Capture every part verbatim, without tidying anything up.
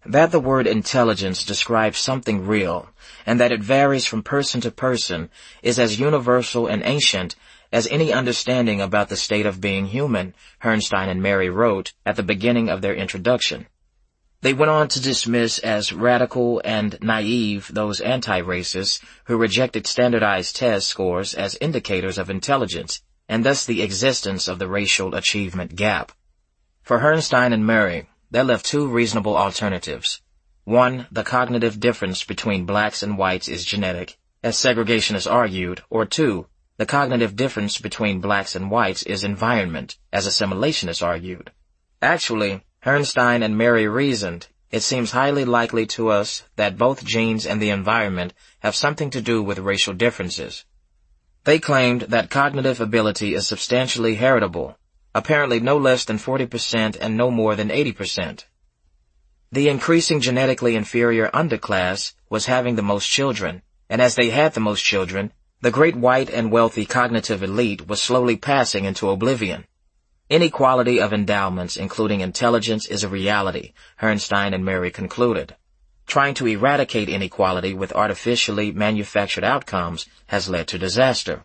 That the word intelligence describes something real, and that it varies from person to person, is as universal and ancient as any understanding about the state of being human, Herrnstein and Mary wrote at the beginning of their introduction. They went on to dismiss as radical and naive those anti-racists who rejected standardized test scores as indicators of intelligence, and thus the existence of the racial achievement gap. For Herrnstein and Mary, that left two reasonable alternatives. One, the cognitive difference between blacks and whites is genetic, as segregationists argued, or two, the cognitive difference between blacks and whites is environment, as assimilationists argued. Actually, Herrnstein and Mary reasoned, it seems highly likely to us that both genes and the environment have something to do with racial differences. They claimed that cognitive ability is substantially heritable, apparently no less than forty percent and no more than eighty percent. The increasing genetically inferior underclass was having the most children, and as they had the most children, the great white and wealthy cognitive elite was slowly passing into oblivion. Inequality of endowments, including intelligence, is a reality, Herrnstein and Mary concluded. Trying to eradicate inequality with artificially manufactured outcomes has led to disaster.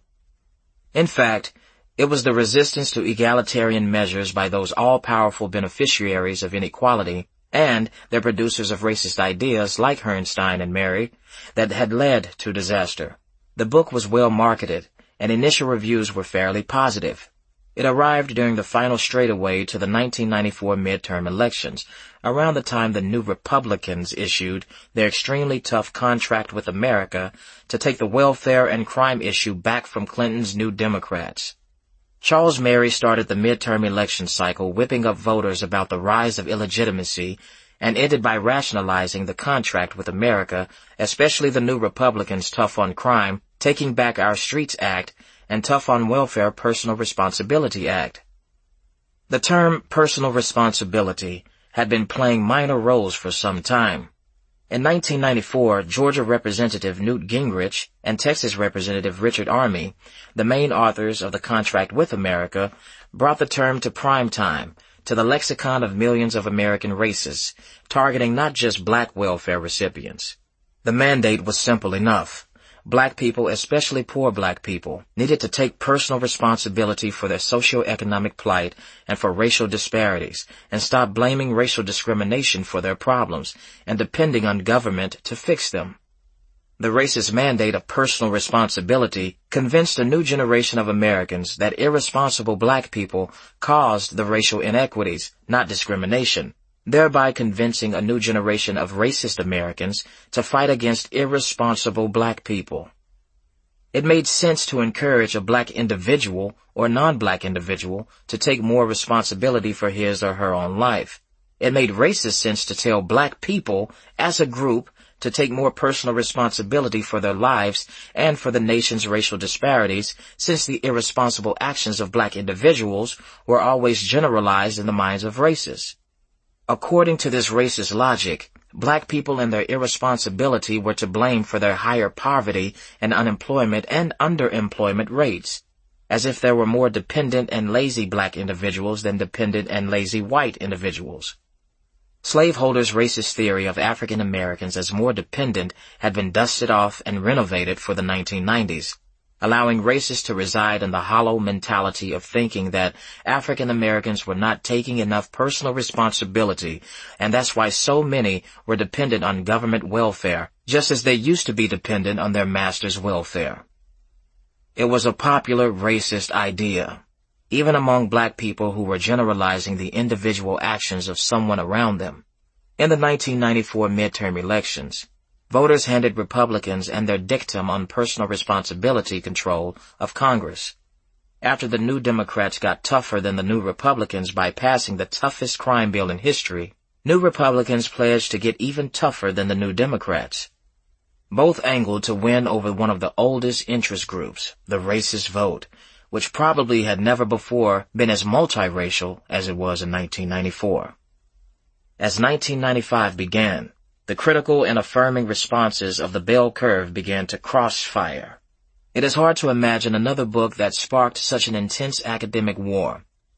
In fact, it was the resistance to egalitarian measures by those all-powerful beneficiaries of inequality and their producers of racist ideas like Herrnstein and Mary that had led to disaster. The book was well marketed, and initial reviews were fairly positive. It arrived during the final straightaway to the nineteen ninety-four midterm elections, around the time the New Republicans issued their extremely tough contract with America to take the welfare and crime issue back from Clinton's New Democrats. Charles Mary started the midterm election cycle whipping up voters about the rise of illegitimacy and ended by rationalizing the contract with America, especially the New Republicans' Tough on Crime, Taking Back Our Streets Act, and Tough on Welfare Personal Responsibility Act. The term personal responsibility had been playing minor roles for some time. In nineteen ninety-four, Georgia Representative Newt Gingrich and Texas Representative Richard Armey, the main authors of the contract with America, brought the term to prime time, to the lexicon of millions of American racists, targeting not just black welfare recipients. The mandate was simple enough. Black people, especially poor black people, needed to take personal responsibility for their socioeconomic plight and for racial disparities, and stop blaming racial discrimination for their problems and depending on government to fix them. The racist mandate of personal responsibility convinced a new generation of Americans that irresponsible black people caused the racial inequities, not discrimination, thereby convincing a new generation of racist Americans to fight against irresponsible black people. It made sense to encourage a black individual or non-black individual to take more responsibility for his or her own life. It made racist sense to tell black people, as a group, to take more personal responsibility for their lives and for the nation's racial disparities, since the irresponsible actions of black individuals were always generalized in the minds of racists. According to this racist logic, black people and their irresponsibility were to blame for their higher poverty and unemployment and underemployment rates, as if there were more dependent and lazy black individuals than dependent and lazy white individuals. Slaveholders' racist theory of African Americans as more dependent had been dusted off and renovated for the nineteen nineties, allowing racists to reside in the hollow mentality of thinking that African Americans were not taking enough personal responsibility, and that's why so many were dependent on government welfare, just as they used to be dependent on their master's welfare. It was a popular racist idea, even among black people who were generalizing the individual actions of someone around them. In the nineteen ninety-four midterm elections, voters handed Republicans and their dictum on personal responsibility control of Congress. After the New Democrats got tougher than the New Republicans by passing the toughest crime bill in history, New Republicans pledged to get even tougher than the New Democrats. Both angled to win over one of the oldest interest groups, the racist vote, which probably had never before been as multiracial as it was in nineteen ninety-four. As nineteen ninety-five began, the critical and affirming responses of the bell curve began to crossfire. It is hard to imagine another book that sparked such an intense academic war.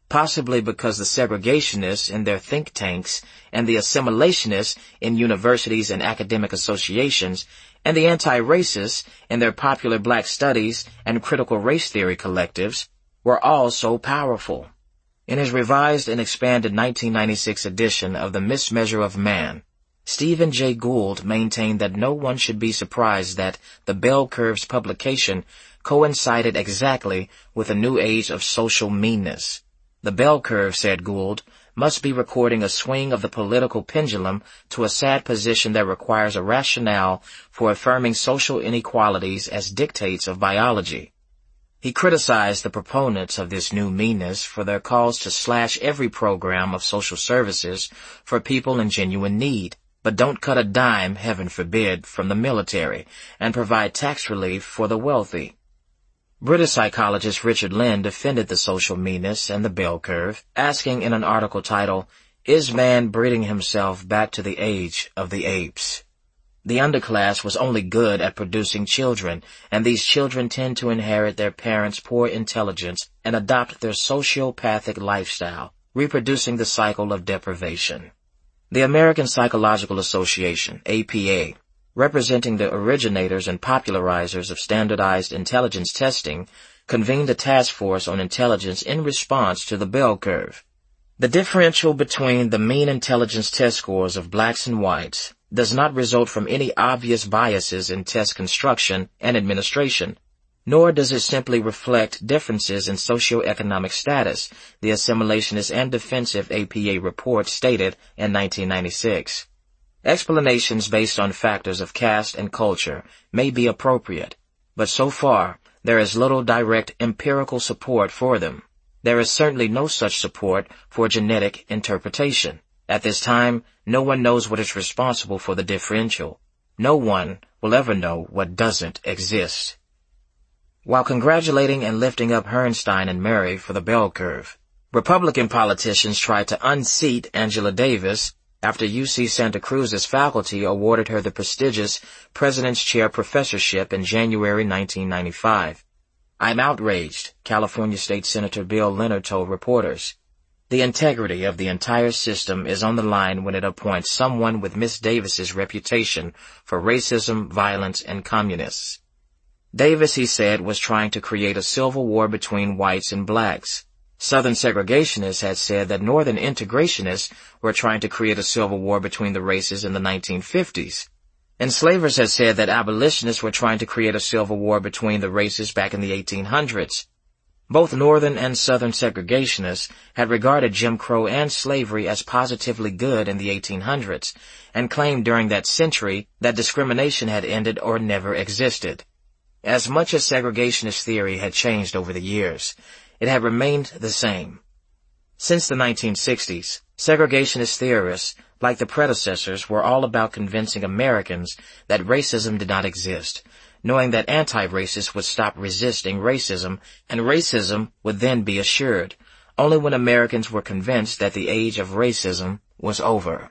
possibly because the segregationists in their think tanks and the assimilationists in universities and academic associations and the anti-racists in their popular black studies and critical race theory collectives were all so powerful. In his revised and expanded nineteen ninety-six edition of The Mismeasure of Man, Stephen Jay Gould maintained that no one should be surprised that the Bell Curve's publication coincided exactly with a new age of social meanness. The Bell Curve, said Gould, must be recording a swing of the political pendulum to a sad position that requires a rationale for affirming social inequalities as dictates of biology. He criticized the proponents of this new meanness for their calls to slash every program of social services for people in genuine need, but don't cut a dime, heaven forbid, from the military, and provide tax relief for the wealthy. British psychologist Richard Lynn defended the social meanness and the Bell Curve, asking in an article titled, "Is Man Breeding Himself Back to the Age of the Apes?" The underclass was only good at producing children, and these children tend to inherit their parents' poor intelligence and adopt their sociopathic lifestyle, reproducing the cycle of deprivation. The American Psychological Association, A P A, representing the originators and popularizers of standardized intelligence testing, convened a task force on intelligence in response to the Bell Curve. The differential between the mean intelligence test scores of blacks and whites does not result from any obvious biases in test construction and administration, nor does it simply reflect differences in socioeconomic status, the assimilationist and defensive A P A report stated in nineteen ninety-six. Explanations based on factors of caste and culture may be appropriate, but so far there is little direct empirical support for them. There is certainly no such support for genetic interpretation. At this time, no one knows what is responsible for the differential. No one will ever know what doesn't exist. While congratulating and lifting up Herrnstein and Murray for the Bell Curve, Republican politicians tried to unseat Angela Davis after U C Santa Cruz's faculty awarded her the prestigious President's Chair professorship in January nineteen ninety-five. "I'm outraged," California State Senator Bill Leonard told reporters. "The integrity of the entire system is on the line when it appoints someone with Miss Davis's reputation for racism, violence, and communists." Davis, he said, was trying to create a civil war between whites and blacks. Southern segregationists had said that Northern integrationists were trying to create a civil war between the races in the nineteen fifties. Enslavers had said that abolitionists were trying to create a civil war between the races back in the eighteen hundreds. Both Northern and Southern segregationists had regarded Jim Crow and slavery as positively good in the eighteen hundreds, and claimed during that century that discrimination had ended or never existed. As much as segregationist theory had changed over the years, it had remained the same. Since the nineteen sixties, segregationist theorists, like the predecessors, were all about convincing Americans that racism did not exist, knowing that anti-racists would stop resisting racism, and racism would then be assured, only when Americans were convinced that the age of racism was over.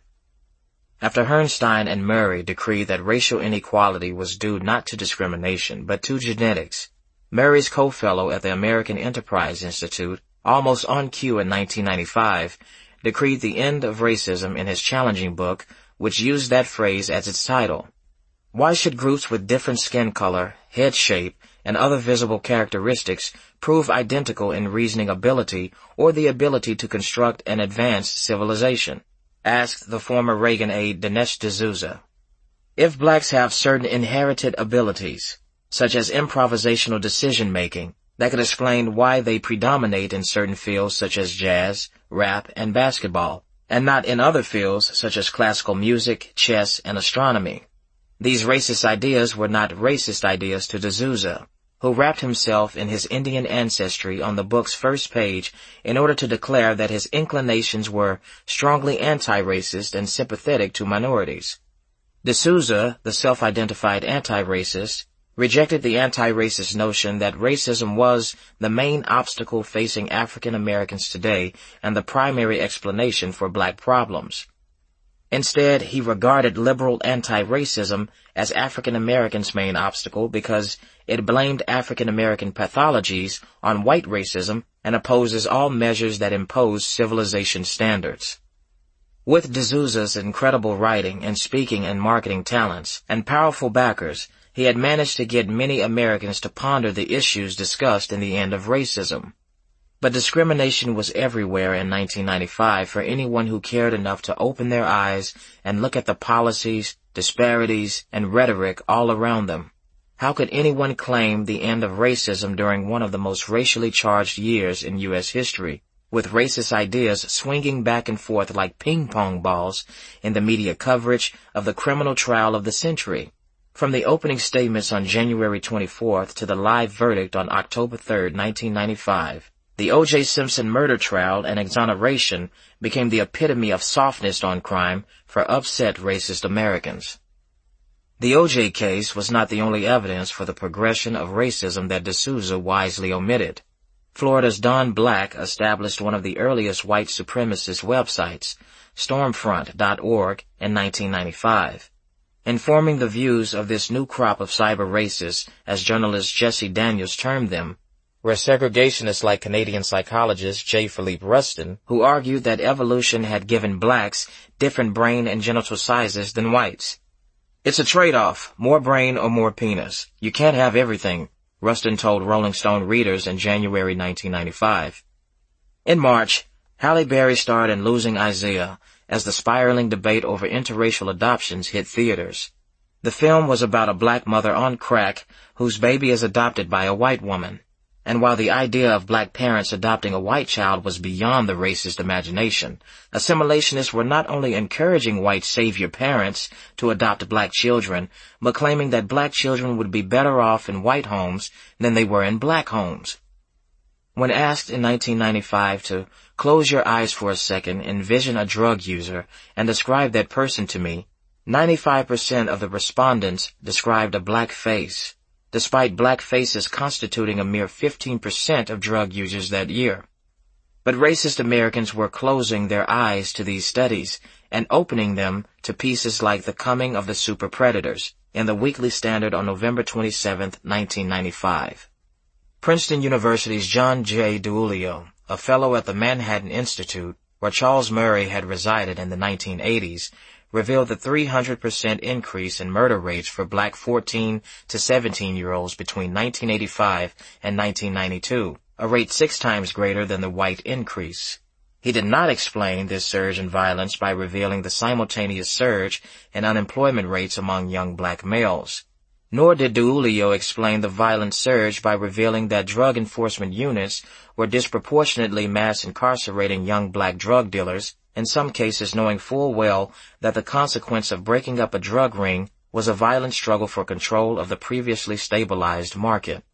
After Herrnstein and Murray decreed that racial inequality was due not to discrimination, but to genetics, Murray's co-fellow at the American Enterprise Institute, almost on cue in nineteen ninety-five, decreed the end of racism in his challenging book, which used that phrase as its title. Why should groups with different skin color, head shape, and other visible characteristics prove identical in reasoning ability or the ability to construct an advanced civilization? Asked the former Reagan aide Dinesh D'Souza. If blacks have certain inherited abilities, such as improvisational decision-making, that could explain why they predominate in certain fields such as jazz, rap, and basketball, and not in other fields such as classical music, chess, and astronomy. These racist ideas were not racist ideas to D'Souza, who wrapped himself in his Indian ancestry on the book's first page in order to declare that his inclinations were strongly anti-racist and sympathetic to minorities. D'Souza, the self-identified anti-racist, rejected the anti-racist notion that racism was the main obstacle facing African Americans today and the primary explanation for black problems. Instead, he regarded liberal anti-racism as African Americans' main obstacle because it blamed African American pathologies on white racism and opposes all measures that impose civilization standards. With D'Souza's incredible writing and speaking and marketing talents and powerful backers, he had managed to get many Americans to ponder the issues discussed in The End of Racism. But discrimination was everywhere in nineteen ninety-five for anyone who cared enough to open their eyes and look at the policies, disparities, and rhetoric all around them. How could anyone claim the end of racism during one of the most racially charged years in U S history, with racist ideas swinging back and forth like ping-pong balls in the media coverage of the criminal trial of the century? From the opening statements on January twenty-fourth to the live verdict on October third, nineteen ninety-five, the O J Simpson murder trial and exoneration became the epitome of softness on crime for upset racist Americans. The O J case was not the only evidence for the progression of racism that D'Souza wisely omitted. Florida's Don Black established one of the earliest white supremacist websites, stormfront dot org, in nineteen ninety-five. Informing the views of this new crop of cyber racists, as journalist Jesse Daniels termed them, were segregationists like Canadian psychologist J. Philippe Rustin, who argued that evolution had given blacks different brain and genital sizes than whites. It's a trade-off, more brain or more penis. You can't have everything, Rustin told Rolling Stone readers in January nineteen ninety-five. In March, Halle Berry starred in Losing Isaiah as the spiraling debate over interracial adoptions hit theaters. The film was about a black mother on crack whose baby is adopted by a white woman. And while the idea of black parents adopting a white child was beyond the racist imagination, assimilationists were not only encouraging white savior parents to adopt black children, but claiming that black children would be better off in white homes than they were in black homes. When asked in nineteen ninety-five to close your eyes for a second, envision a drug user, and describe that person to me, ninety-five percent of the respondents described a black face, despite black faces constituting a mere fifteen percent of drug users that year. But racist Americans were closing their eyes to these studies and opening them to pieces like The Coming of the Super Predators in the Weekly Standard on November twenty-seventh, nineteen ninety-five. Princeton University's John J. DiIulio, a fellow at the Manhattan Institute, where Charles Murray had resided in the nineteen eighties, revealed the three hundred percent increase in murder rates for black fourteen to seventeen-year-olds between nineteen eighty-five and nineteen ninety-two, a rate six times greater than the white increase. He did not explain this surge in violence by revealing the simultaneous surge in unemployment rates among young black males. Nor did DiIulio explain the violent surge by revealing that drug enforcement units were disproportionately mass incarcerating young black drug dealers, in some cases knowing full well that the consequence of breaking up a drug ring was a violent struggle for control of the previously stabilized market.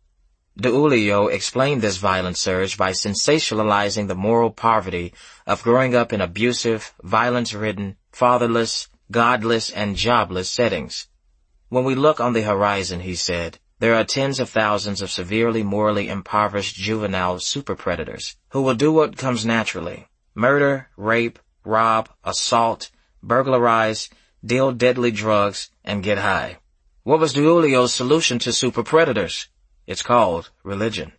DiIulio explained this violent surge by sensationalizing the moral poverty of growing up in abusive, violence-ridden, fatherless, godless, and jobless settings. When we look on the horizon, he said, there are tens of thousands of severely morally impoverished juvenile super predators who will do what comes naturally: murder, rape, rob, assault, burglarize, deal deadly drugs, and get high. What was DiIulio's solution to super predators? It's called religion.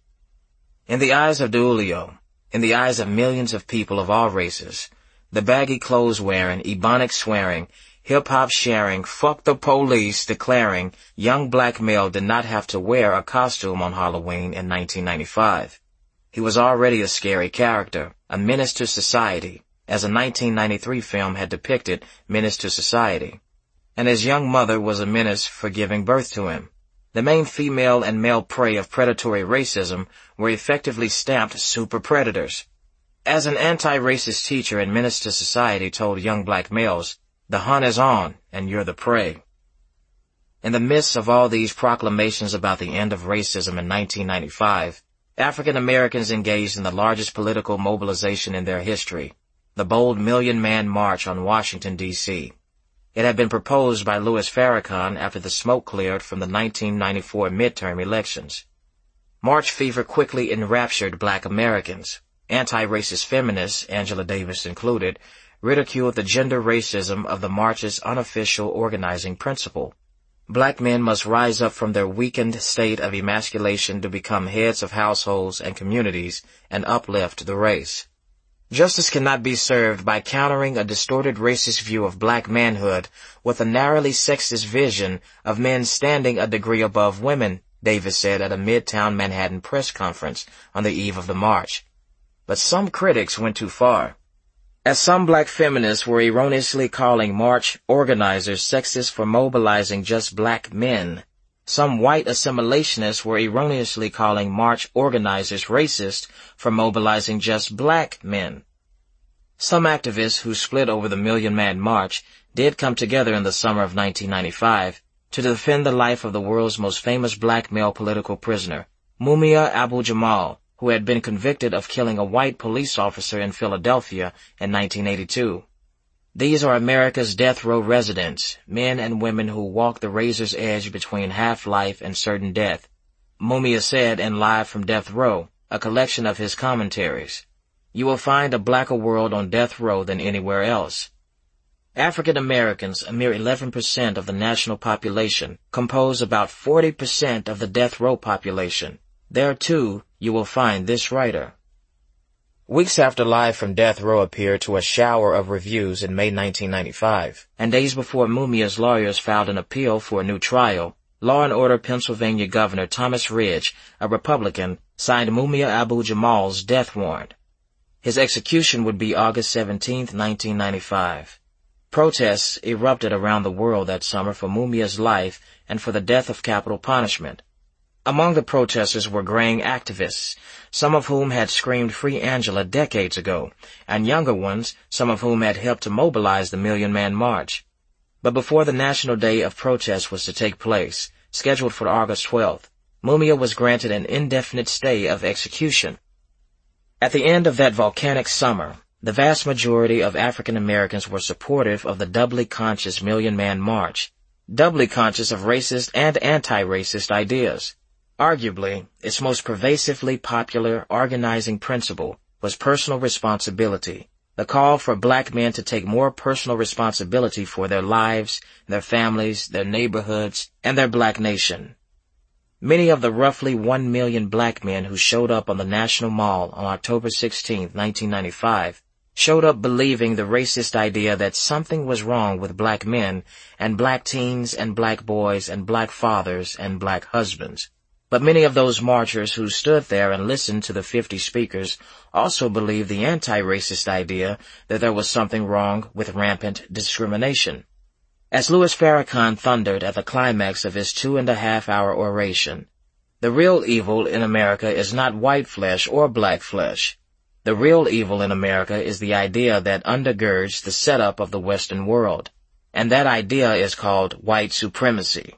In the eyes of DiIulio, in the eyes of millions of people of all races, the baggy clothes wearing, ebonic swearing, hip-hop sharing, fuck the police declaring young black male did not have to wear a costume on Halloween in nineteen ninety-five. He was already a scary character, a menace to society, as a nineteen ninety-three film had depicted Menace to Society. And his young mother was a menace for giving birth to him. The main female and male prey of predatory racism were effectively stamped super predators. As an anti-racist teacher in Menace to Society told young black males, the hunt is on, and you're the prey. In the midst of all these proclamations about the end of racism in nineteen ninety-five, African Americans engaged in the largest political mobilization in their history, the bold Million Man March on Washington, D C It had been proposed by Louis Farrakhan after the smoke cleared from the nineteen ninety-four midterm elections. March fever quickly enraptured black Americans. Anti-racist feminists, Angela Davis included, ridiculed the gender racism of the march's unofficial organizing principle. Black men must rise up from their weakened state of emasculation to become heads of households and communities and uplift the race. Justice cannot be served by countering a distorted racist view of black manhood with a narrowly sexist vision of men standing a degree above women, Davis said at a Midtown Manhattan press conference on the eve of the march. But some critics went too far. As some black feminists were erroneously calling march organizers sexist for mobilizing just black men, some white assimilationists were erroneously calling march organizers racist for mobilizing just black men. Some activists who split over the Million Man March did come together in the summer of nineteen ninety-five to defend the life of the world's most famous black male political prisoner, Mumia Abu-Jamal, who had been convicted of killing a white police officer in Philadelphia in nineteen eighty-two. These are America's death row residents, men and women who walk the razor's edge between half-life and certain death, Mumia said in Live from Death Row, a collection of his commentaries. You will find a blacker world on death row than anywhere else. African Americans, a mere eleven percent of the national population, compose about forty percent of the death row population. There, too, you will find this writer. Weeks after Live from Death Row appeared to a shower of reviews in May nineteen ninety-five, and days before Mumia's lawyers filed an appeal for a new trial, Law and Order Pennsylvania Governor Thomas Ridge, a Republican, signed Mumia Abu-Jamal's death warrant. His execution would be August seventeenth, nineteen ninety-five. Protests erupted around the world that summer for Mumia's life and for the death of capital punishment. Among the protesters were graying activists, some of whom had screamed Free Angela decades ago, and younger ones, some of whom had helped to mobilize the Million Man March. But before the National Day of Protest was to take place, scheduled for August twelfth, Mumia was granted an indefinite stay of execution. At the end of that volcanic summer, the vast majority of African Americans were supportive of the doubly conscious Million Man March, doubly conscious of racist and anti-racist ideas. Arguably, its most pervasively popular organizing principle was personal responsibility, the call for black men to take more personal responsibility for their lives, their families, their neighborhoods, and their black nation. Many of the roughly one million black men who showed up on the National Mall on October sixteenth, nineteen ninety-five, showed up believing the racist idea that something was wrong with black men and black teens and black boys and black fathers and black husbands. But many of those marchers who stood there and listened to the fifty speakers also believed the anti-racist idea that there was something wrong with rampant discrimination. As Louis Farrakhan thundered at the climax of his two-and-a-half-hour oration, the real evil in America is not white flesh or black flesh. The real evil in America is the idea that undergirds the setup of the Western world, and that idea is called white supremacy.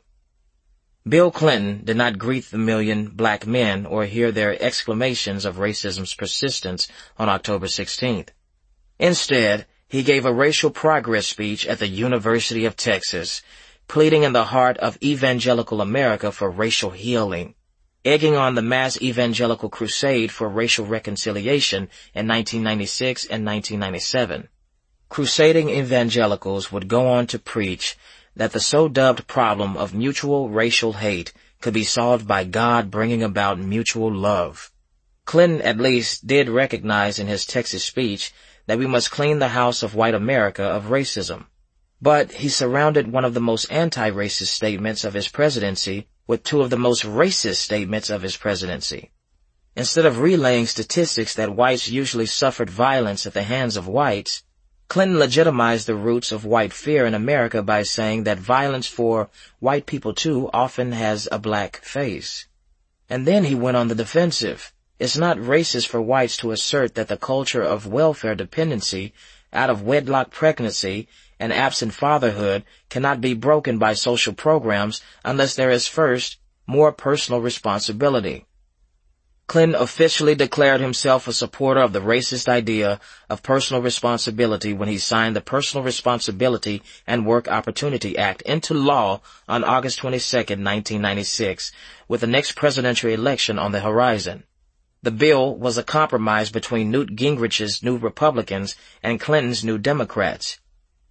Bill Clinton did not greet the million black men or hear their exclamations of racism's persistence on October sixteenth. Instead, he gave a racial progress speech at the University of Texas, pleading in the heart of evangelical America for racial healing, egging on the mass evangelical crusade for racial reconciliation in nineteen ninety-six and nineteen ninety-seven. Crusading evangelicals would go on to preach that the so-dubbed problem of mutual racial hate could be solved by God bringing about mutual love. Clinton at least did recognize in his Texas speech that we must clean the house of white America of racism. But he surrounded one of the most anti-racist statements of his presidency with two of the most racist statements of his presidency. Instead of relaying statistics that whites usually suffered violence at the hands of whites, Clinton legitimized the roots of white fear in America by saying that violence for white people too often has a black face. And then he went on the defensive. It's not racist for whites to assert that the culture of welfare dependency, out of wedlock pregnancy, and absent fatherhood cannot be broken by social programs unless there is first more personal responsibility. Clinton officially declared himself a supporter of the racist idea of personal responsibility when he signed the Personal Responsibility and Work Opportunity Act into law on August twenty-second, nineteen ninety-six, with the next presidential election on the horizon. The bill was a compromise between Newt Gingrich's New Republicans and Clinton's New Democrats.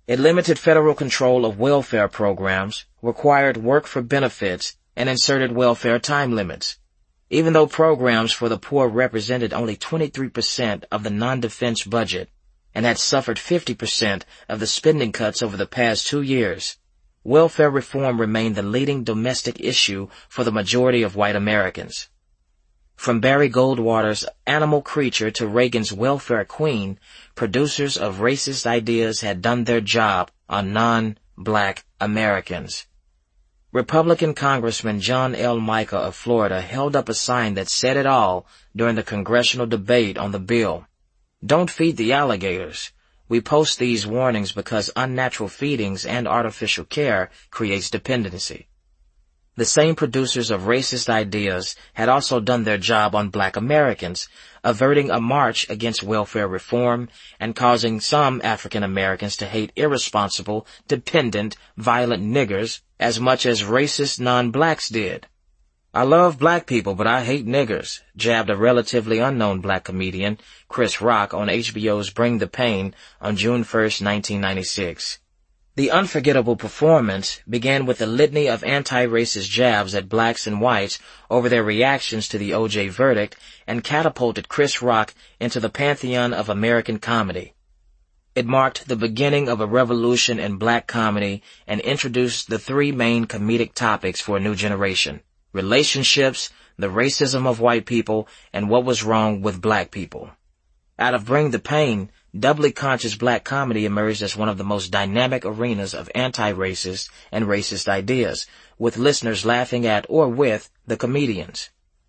It limited federal control of welfare programs, required work for benefits, and inserted welfare time limits. Even though programs for the poor represented only twenty-three percent of the non-defense budget and had suffered fifty percent of the spending cuts over the past two years, welfare reform remained the leading domestic issue for the majority of white Americans. From Barry Goldwater's Animal Creature to Reagan's Welfare Queen, producers of racist ideas had done their job on non-black Americans. Republican Congressman John L. Mica of Florida held up a sign that said it all during the congressional debate on the bill. "Don't feed the alligators. We post these warnings because unnatural feedings and artificial care creates dependency." The same producers of racist ideas had also done their job on black Americans, averting a march against welfare reform and causing some African Americans to hate irresponsible, dependent, violent niggers as much as racist non-blacks did. "I love black people, but I hate niggers," jabbed a relatively unknown black comedian, Chris Rock, on H B O's Bring the Pain on June first, nineteen ninety-six. The unforgettable performance began with a litany of anti-racist jabs at blacks and whites over their reactions to the O J verdict and catapulted Chris Rock into the pantheon of American comedy. It marked the beginning of a revolution in black comedy and introduced the three main comedic topics for a new generation: relationships, the racism of white people, and what was wrong with black people. Out of Bring the Pain, doubly conscious black comedy emerged as one of the most dynamic arenas of anti-racist and racist ideas, with listeners laughing at or with the comedians.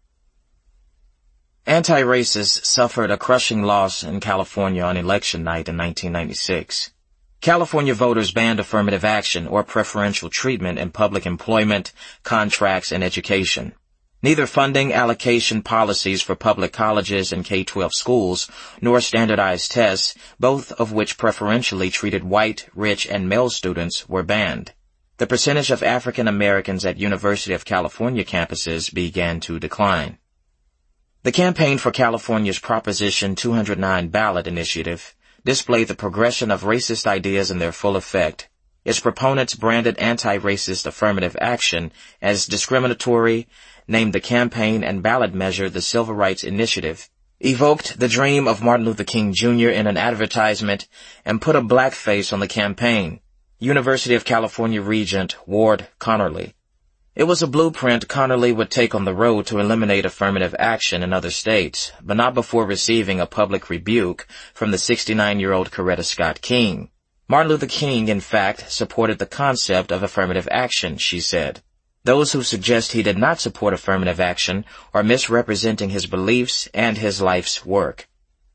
Anti-racists suffered a crushing loss in California on election night in nineteen ninety-six. California voters banned affirmative action or preferential treatment in public employment, contracts, and education. Neither funding allocation policies for public colleges and K twelve schools, nor standardized tests, both of which preferentially treated white, rich, and male students, were banned. The percentage of African Americans at University of California campuses began to decline. The campaign for California's Proposition two oh nine ballot initiative displayed the progression of racist ideas in their full effect. Its proponents branded anti-racist affirmative action as discriminatory, named the campaign and ballot measure the Civil Rights Initiative, evoked the dream of Martin Luther King Junior in an advertisement, and put a black face on the campaign: University of California Regent Ward Connerly. It was a blueprint Connerly would take on the road to eliminate affirmative action in other states, but not before receiving a public rebuke from the sixty-nine-year-old Coretta Scott King. Martin Luther King, in fact, supported the concept of affirmative action, she said. Those who suggest he did not support affirmative action are misrepresenting his beliefs and his life's work.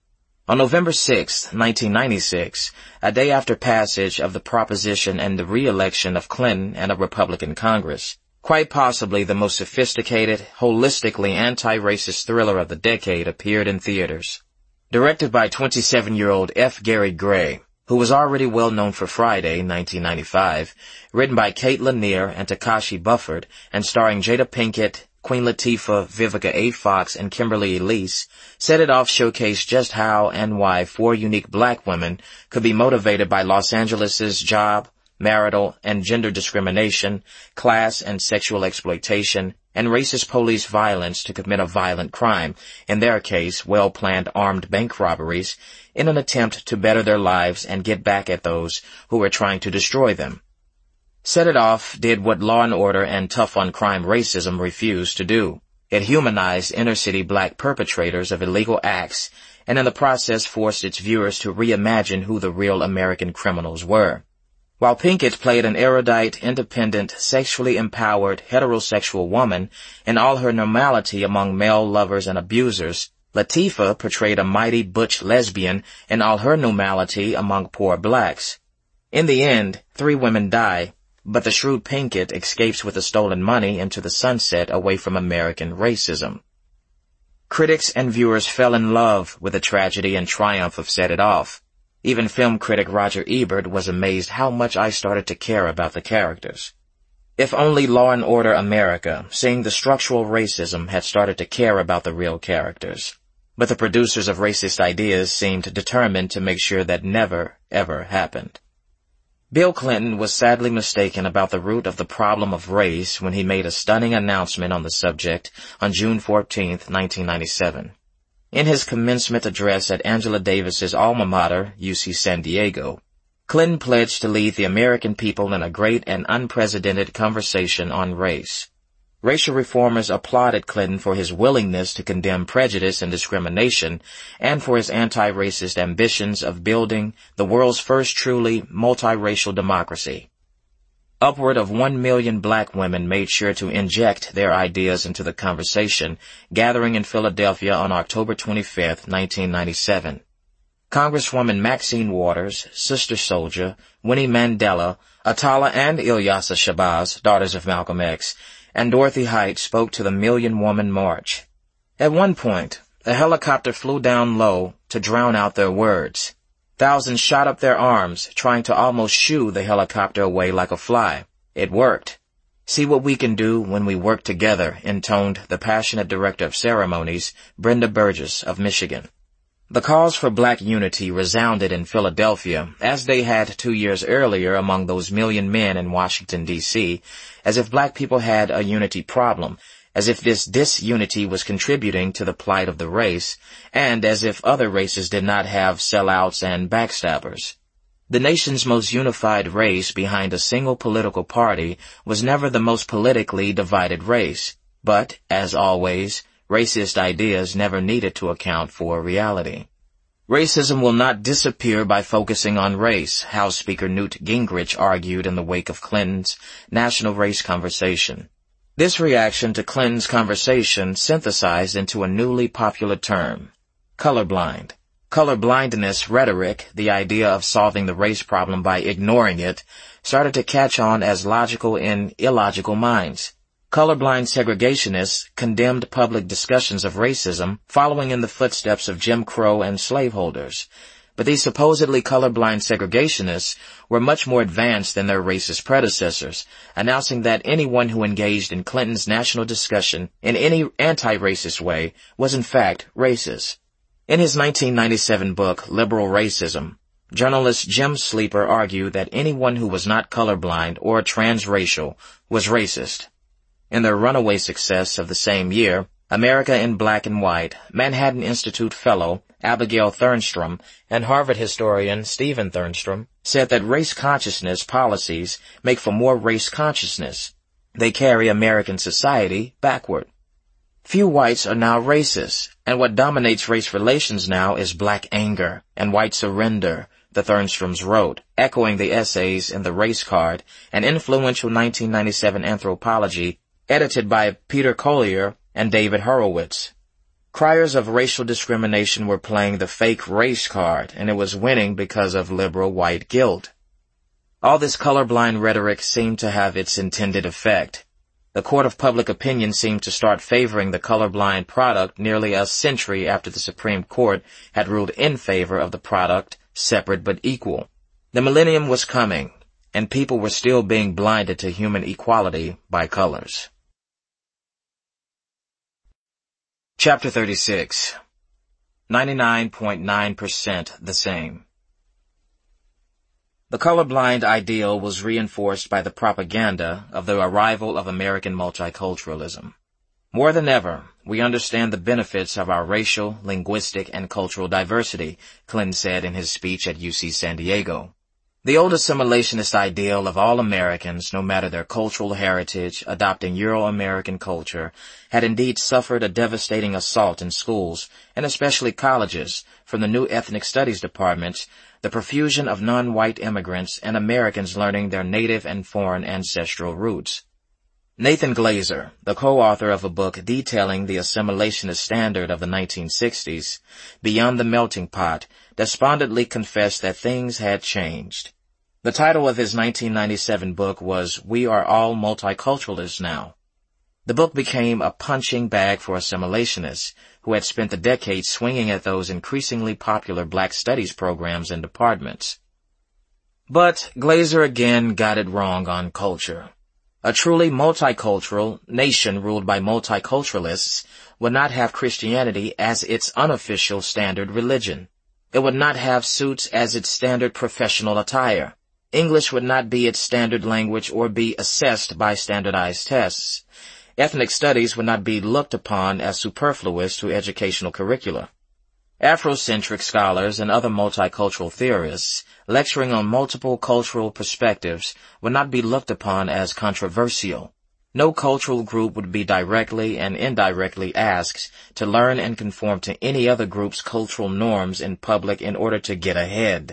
On November sixth, nineteen ninety-six, a day after passage of the proposition and the re-election of Clinton and a Republican Congress, quite possibly the most sophisticated, holistically anti-racist thriller of the decade appeared in theaters. Directed by twenty-seven-year-old F. Gary Gray, who was already well known for Friday, nineteen ninety-five, written by Kate Lanier and Takashi Bufford, and starring Jada Pinkett, Queen Latifah, Vivica A. Fox, and Kimberly Elise, Set It Off showcased just how and why four unique black women could be motivated by Los Angeles's job, marital and gender discrimination, class and sexual exploitation, and racist police violence to commit a violent crime, in their case, well-planned armed bank robberies, in an attempt to better their lives and get back at those who were trying to destroy them. Set It Off did what Law and Order and Tough on Crime racism refused to do. It humanized inner-city black perpetrators of illegal acts, and in the process forced its viewers to reimagine who the real American criminals were. While Pinkett played an erudite, independent, sexually empowered, heterosexual woman in all her normality among male lovers and abusers, Latifah portrayed a mighty butch lesbian in all her normality among poor blacks. In the end, three women die, but the shrewd Pinkett escapes with the stolen money into the sunset away from American racism. Critics and viewers fell in love with the tragedy and triumph of Set It Off. Even film critic Roger Ebert was amazed how much I started to care about the characters. If only Law and Order America, seeing the structural racism, had started to care about the real characters. But the producers of racist ideas seemed determined to make sure that never, ever happened. Bill Clinton was sadly mistaken about the root of the problem of race when he made a stunning announcement on the subject on June fourteenth, nineteen ninety-seven. In his commencement address at Angela Davis's alma mater, U C San Diego, Clinton pledged to lead the American people in a great and unprecedented conversation on race. Racial reformers applauded Clinton for his willingness to condemn prejudice and discrimination and for his anti-racist ambitions of building the world's first truly multiracial democracy. Upward of one million black women made sure to inject their ideas into the conversation, gathering in Philadelphia on October twenty-fifth, nineteen ninety-seven. Congresswoman Maxine Waters, Sister Soldier, Winnie Mandela, Atala and Ilyasa Shabazz, daughters of Malcolm X, and Dorothy Height spoke to the Million Woman March. At one point, a helicopter flew down low to drown out their words. Thousands shot up their arms, trying to almost shoo the helicopter away like a fly. It worked. See what we can do when we work together, intoned the passionate director of ceremonies, Brenda Burgess of Michigan. The calls for black unity resounded in Philadelphia, as they had two years earlier among those million men in Washington, D C, as if black people had a unity problem, as if this disunity was contributing to the plight of the race, and as if other races did not have sellouts and backstabbers. The nation's most unified race behind a single political party was never the most politically divided race, but, as always, racist ideas never needed to account for reality. Racism will not disappear by focusing on race, House Speaker Newt Gingrich argued in the wake of Clinton's national race conversation. This reaction to Clinton's conversation synthesized into a newly popular term, colorblind. Colorblindness rhetoric, the idea of solving the race problem by ignoring it, started to catch on as logical in illogical minds. Colorblind segregationists condemned public discussions of racism, following in the footsteps of Jim Crow and slaveholders. But these supposedly colorblind segregationists were much more advanced than their racist predecessors, announcing that anyone who engaged in Clinton's national discussion in any anti-racist way was in fact racist. In his nineteen ninety-seven book, Liberal Racism, journalist Jim Sleeper argued that anyone who was not colorblind or transracial was racist. In their runaway success of the same year, America in Black and White, Manhattan Institute fellow Abigail Thernstrom and Harvard historian Stephen Thernstrom said that race consciousness policies make for more race consciousness. They carry American society backward. Few whites are now racist, and what dominates race relations now is black anger and white surrender, the Thernstroms wrote, echoing the essays in the Race Card, an influential nineteen ninety-seven anthropology edited by Peter Collier and David Horowitz. Criers of racial discrimination were playing the fake race card, and it was winning because of liberal white guilt. All this colorblind rhetoric seemed to have its intended effect. The court of public opinion seemed to start favoring the colorblind product nearly a century after the Supreme Court had ruled in favor of the product, separate but equal. The millennium was coming, and people were still being blinded to human equality by colors. Chapter thirty-six. ninety-nine point nine percent the same. The colorblind ideal was reinforced by the propaganda of the arrival of American multiculturalism. More than ever, we understand the benefits of our racial, linguistic, and cultural diversity, Clinton said in his speech at U C San Diego. The old assimilationist ideal of all Americans, no matter their cultural heritage, adopting Euro-American culture, had indeed suffered a devastating assault in schools, and especially colleges, from the new ethnic studies departments, the profusion of non-white immigrants and Americans learning their native and foreign ancestral roots. Nathan Glazer, the co-author of a book detailing the assimilationist standard of the nineteen sixties, Beyond the Melting Pot, despondently confessed that things had changed. The title of his nineteen ninety-seven book was We Are All Multiculturalists Now. The book became a punching bag for assimilationists who had spent the decades swinging at those increasingly popular black studies programs and departments. But Glazer again got it wrong on culture. A truly multicultural nation ruled by multiculturalists would not have Christianity as its unofficial standard religion. It would not have suits as its standard professional attire. English would not be its standard language or be assessed by standardized tests. Ethnic studies would not be looked upon as superfluous to educational curricula. Afrocentric scholars and other multicultural theorists lecturing on multiple cultural perspectives would not be looked upon as controversial. No cultural group would be directly and indirectly asked to learn and conform to any other group's cultural norms in public in order to get ahead.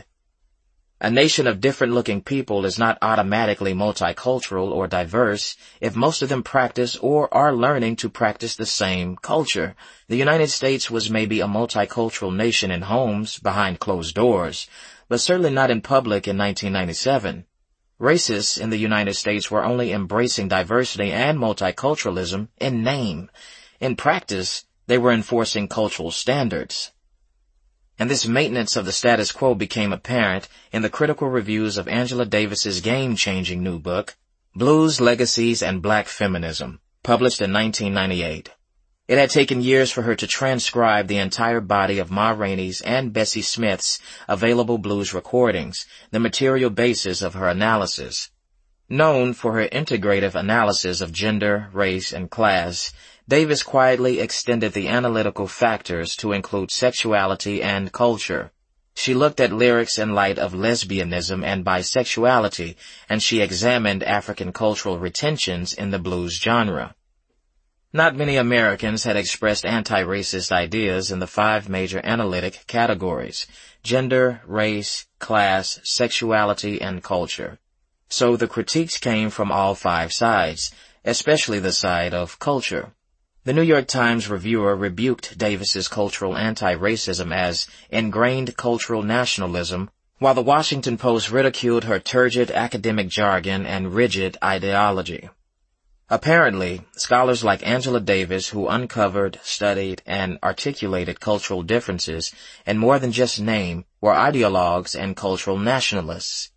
A nation of different-looking people is not automatically multicultural or diverse if most of them practice or are learning to practice the same culture. The United States was maybe a multicultural nation in homes, behind closed doors, but certainly not in public in nineteen ninety-seven. Racists in the United States were only embracing diversity and multiculturalism in name. In practice, they were enforcing cultural standards. And this maintenance of the status quo became apparent in the critical reviews of Angela Davis's game-changing new book, Blues, Legacies, and Black Feminism, published in nineteen ninety-eight. It had taken years for her to transcribe the entire body of Ma Rainey's and Bessie Smith's available blues recordings, the material basis of her analysis. Known for her integrative analysis of gender, race, and class, Davis quietly extended the analytical factors to include sexuality and culture. She looked at lyrics in light of lesbianism and bisexuality, and she examined African cultural retentions in the blues genre. Not many Americans had expressed anti-racist ideas in the five major analytic categories: gender, race, class, sexuality, and culture. So the critiques came from all five sides, especially the side of culture. The New York Times reviewer rebuked Davis's cultural anti-racism as ingrained cultural nationalism, while the Washington Post ridiculed her turgid academic jargon and rigid ideology. Apparently, scholars like Angela Davis, who uncovered, studied, and articulated cultural differences in more than just name, were ideologues and cultural nationalists.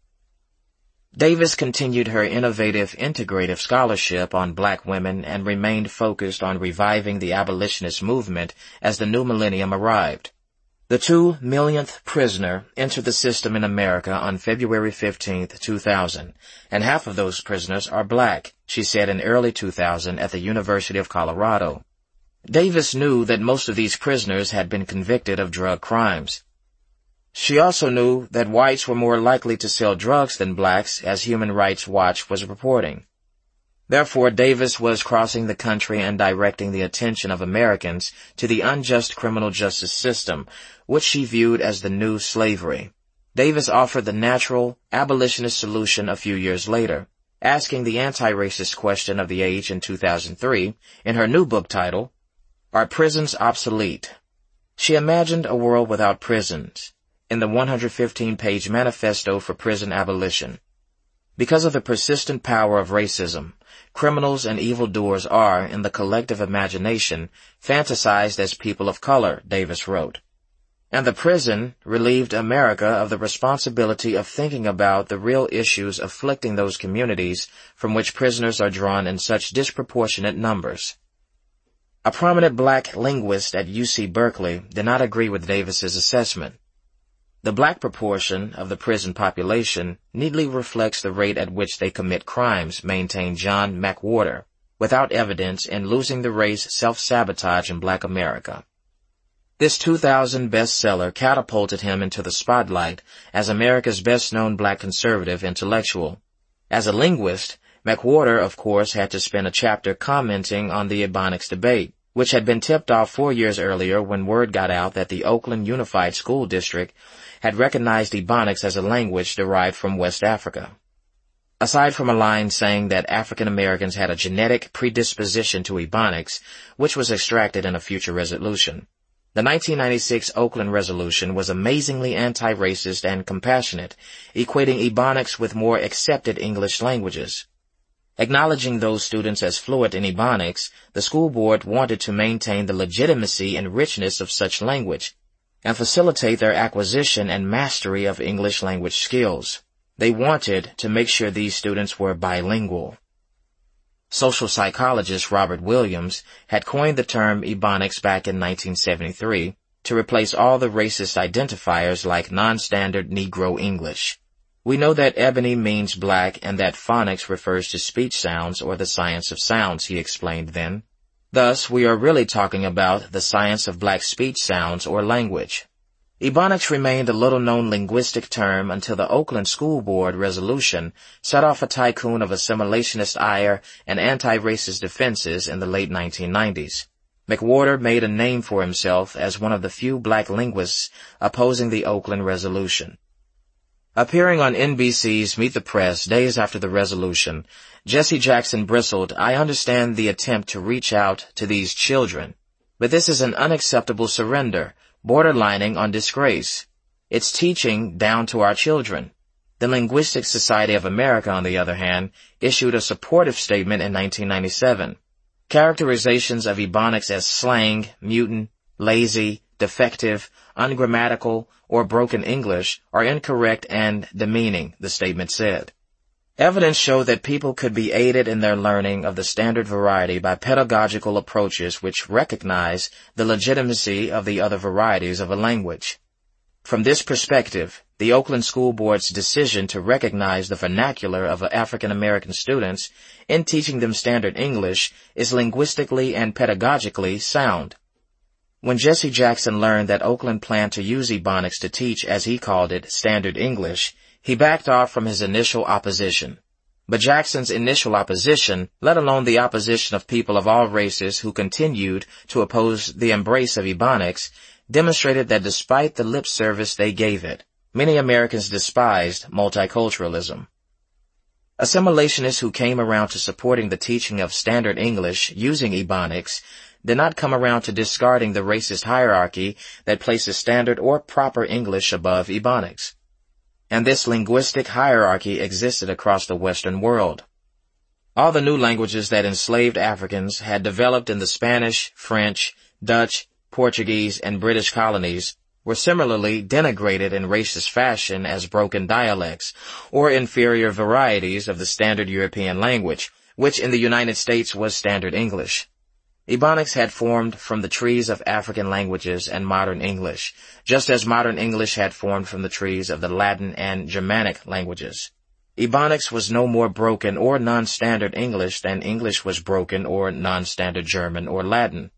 Davis continued her innovative, integrative scholarship on black women and remained focused on reviving the abolitionist movement as the new millennium arrived. The two millionth prisoner entered the system in America on February fifteenth, two thousand, and half of those prisoners are black, she said in early two thousand at the University of Colorado. Davis knew that most of these prisoners had been convicted of drug crimes. She also knew that whites were more likely to sell drugs than blacks, as Human Rights Watch was reporting. Therefore, Davis was crossing the country and directing the attention of Americans to the unjust criminal justice system, which she viewed as the new slavery. Davis offered the natural, abolitionist solution a few years later, asking the anti-racist question of the age in two thousand three in her new book title, Are Prisons Obsolete? She imagined a world without prisons in the one hundred fifteen page Manifesto for Prison Abolition. Because of the persistent power of racism, criminals and evildoers are, in the collective imagination, fantasized as people of color, Davis wrote. And the prison relieved America of the responsibility of thinking about the real issues afflicting those communities from which prisoners are drawn in such disproportionate numbers. A prominent black linguist at U C Berkeley did not agree with Davis's assessment. The black proportion of the prison population neatly reflects the rate at which they commit crimes, maintained John McWhorter, without evidence in Losing the Race, Self-Sabotage in Black America. This two thousand bestseller catapulted him into the spotlight as America's best-known black conservative intellectual. As a linguist, McWhorter, of course, had to spend a chapter commenting on the Ebonics debate, which had been tipped off four years earlier when word got out that the Oakland Unified School District had recognized Ebonics as a language derived from West Africa. Aside from a line saying that African Americans had a genetic predisposition to Ebonics, which was extracted in a future resolution, the nineteen ninety-six Oakland Resolution was amazingly anti-racist and compassionate, equating Ebonics with more accepted English languages. Acknowledging those students as fluent in Ebonics, the school board wanted to maintain the legitimacy and richness of such language, and facilitate their acquisition and mastery of English language skills. They wanted to make sure these students were bilingual. Social psychologist Robert Williams had coined the term Ebonics back in nineteen seventy-three to replace all the racist identifiers like non-standard Negro English. We know that ebony means black and that phonics refers to speech sounds or the science of sounds, he explained then. Thus, we are really talking about the science of black speech sounds or language. Ebonics remained a little-known linguistic term until the Oakland School Board resolution set off a tycoon of assimilationist ire and anti-racist defenses in the late nineteen nineties. McWhorter made a name for himself as one of the few black linguists opposing the Oakland resolution. Appearing on N B C's Meet the Press days after the resolution, Jesse Jackson bristled, "I understand the attempt to reach out to these children, but this is an unacceptable surrender, borderlining on disgrace. It's teaching down to our children." The Linguistic Society of America, on the other hand, issued a supportive statement in nineteen ninety-seven. Characterizations of Ebonics as slang, mutant, lazy, defective, ungrammatical, or broken English are incorrect and demeaning, the statement said. Evidence showed that people could be aided in their learning of the standard variety by pedagogical approaches which recognize the legitimacy of the other varieties of a language. From this perspective, the Oakland School Board's decision to recognize the vernacular of African American students in teaching them standard English is linguistically and pedagogically sound. When Jesse Jackson learned that Oakland planned to use Ebonics to teach, as he called it, standard English, he backed off from his initial opposition. But Jackson's initial opposition, let alone the opposition of people of all races who continued to oppose the embrace of Ebonics, demonstrated that despite the lip service they gave it, many Americans despised multiculturalism. Assimilationists who came around to supporting the teaching of standard English using Ebonics did not come around to discarding the racist hierarchy that places standard or proper English above Ebonics. And this linguistic hierarchy existed across the Western world. All the new languages that enslaved Africans had developed in the Spanish, French, Dutch, Portuguese, and British colonies were similarly denigrated in racist fashion as broken dialects, or inferior varieties of the standard European language, which in the United States was standard English. Ebonics had formed from the trees of African languages and modern English, just as modern English had formed from the trees of the Latin and Germanic languages. Ebonics was no more broken or non-standard English than English was broken or non-standard German or Latin.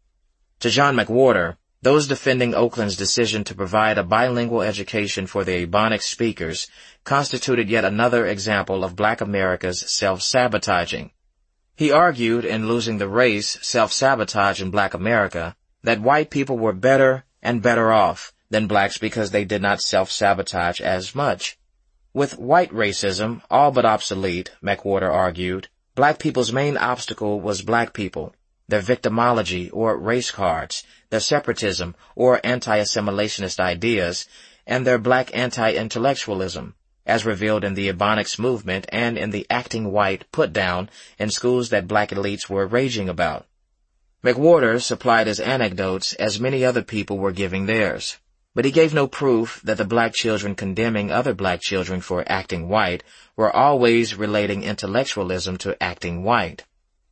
To John McWhorter, those defending Oakland's decision to provide a bilingual education for the Ebonics speakers constituted yet another example of Black America's self-sabotaging. He argued in Losing the Race, Self-Sabotage in Black America, that white people were better and better off than blacks because they did not self-sabotage as much. With white racism all but obsolete, McWhorter argued, black people's main obstacle was black people, their victimology or race cards, their separatism or anti-assimilationist ideas, and their black anti-intellectualism, as revealed in the Ebonics movement and in the acting white put-down in schools that black elites were raging about. McWhorter supplied his anecdotes as many other people were giving theirs, but he gave no proof that the black children condemning other black children for acting white were always relating intellectualism to acting white.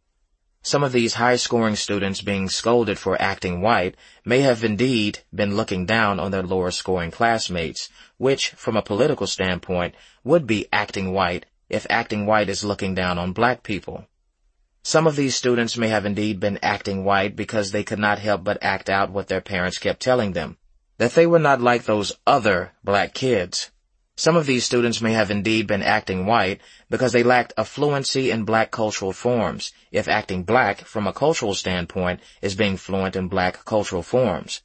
Some of these high-scoring students being scolded for acting white may have indeed been looking down on their lower-scoring classmates, which, from a political standpoint, would be acting white if acting white is looking down on black people. Some of these students may have indeed been acting white because they could not help but act out what their parents kept telling them, that they were not like those other black kids. Some of these students may have indeed been acting white because they lacked a fluency in black cultural forms, if acting black from a cultural standpoint is being fluent in black cultural forms.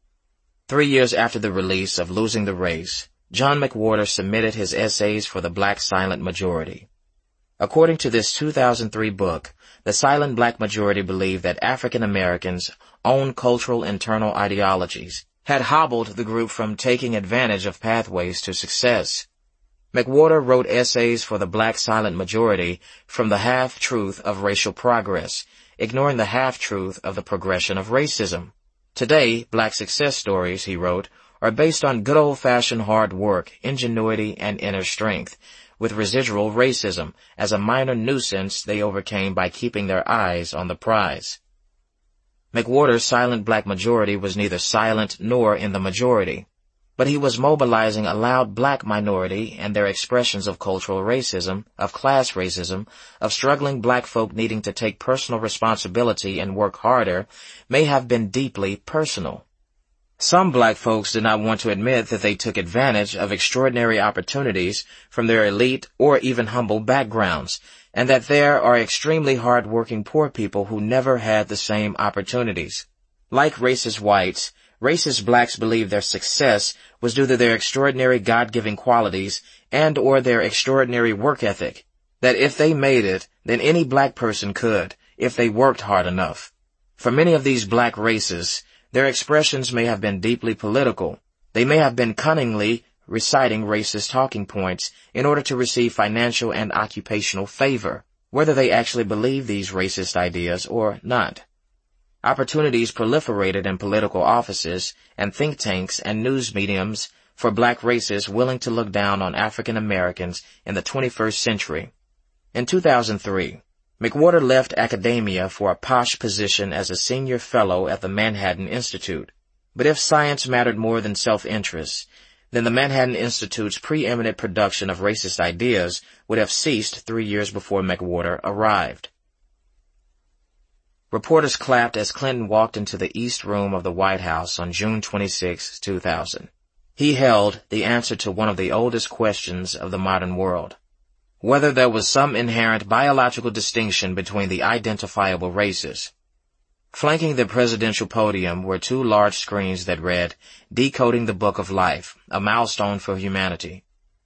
Three years after the release of Losing the Race, John McWhorter submitted his essays for the Black Silent Majority. According to this two thousand three book, the silent black majority believed that African Americans' own cultural internal ideologies had hobbled the group from taking advantage of pathways to success. McWhorter wrote essays for the Black Silent Majority from the half-truth of racial progress, ignoring the half-truth of the progression of racism. Today, black success stories, he wrote, are based on good old-fashioned hard work, ingenuity, and inner strength, with residual racism as a minor nuisance they overcame by keeping their eyes on the prize. McWhorter's silent black majority was neither silent nor in the majority. but he was mobilizing a loud black minority and their expressions of cultural racism, of class racism, of struggling black folk needing to take personal responsibility and work harder may have been deeply personal. Some black folks did not want to admit that they took advantage of extraordinary opportunities from their elite or even humble backgrounds, and that there are extremely hard-working poor people who never had the same opportunities. Like racist whites, racist blacks believe their success was due to their extraordinary God-given qualities and or their extraordinary work ethic, that if they made it, then any black person could, if they worked hard enough. For many of these black races, their expressions may have been deeply political. They may have been cunningly reciting racist talking points in order to receive financial and occupational favor, whether they actually believe these racist ideas or not. Opportunities proliferated in political offices and think tanks and news mediums for black races willing to look down on African Americans in the twenty-first century. In two thousand three, McWhorter left academia for a posh position as a senior fellow at the Manhattan Institute. But if science mattered more than self-interest, then the Manhattan Institute's preeminent production of racist ideas would have ceased three years before McWhorter arrived. Reporters clapped as Clinton walked into the East Room of the White House on June twenty-sixth, two thousand. He held the answer to one of the oldest questions of the modern world: whether there was some inherent biological distinction between the identifiable races. Flanking the presidential podium were two large screens that read, "Decoding the Book of Life, a milestone for humanity."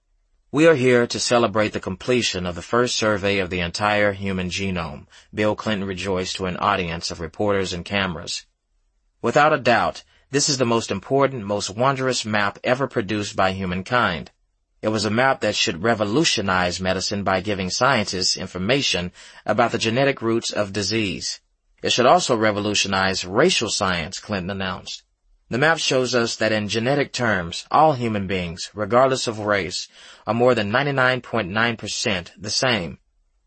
"We are here to celebrate the completion of the first survey of the entire human genome," Bill Clinton rejoiced to an audience of reporters and cameras. "Without a doubt, this is the most important, most wondrous map ever produced by humankind. It was a map that should revolutionize medicine by giving scientists information about the genetic roots of disease. It should also revolutionize racial science," Clinton announced. "The map shows us that in genetic terms, all human beings, regardless of race, are more than ninety-nine point nine percent the same."